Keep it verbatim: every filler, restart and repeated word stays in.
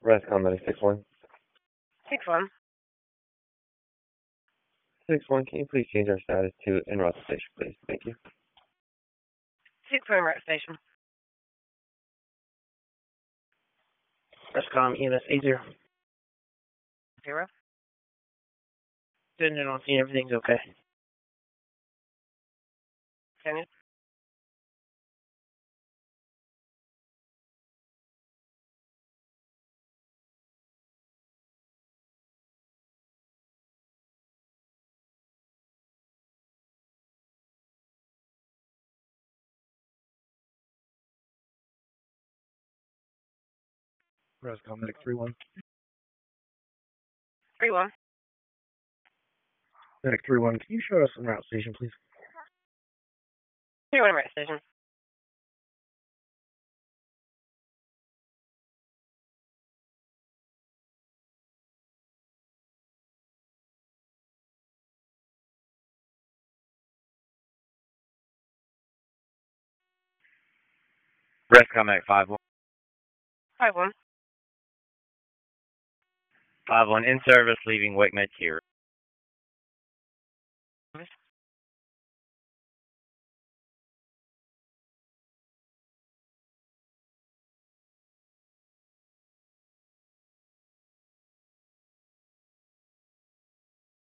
Rescom Medic six one. six one. six one, can you please change our status to en route to station, please? Thank you. six one, route station. Rescom E M S eight zero. Zero. Sending on scene, everything's okay. Can you? Rescom Medic three one. three one. Medic three one, can you show us en route station, please? three one, route station. Rescom Medic five one. five one. five one, in service, leaving Wake Med Tier.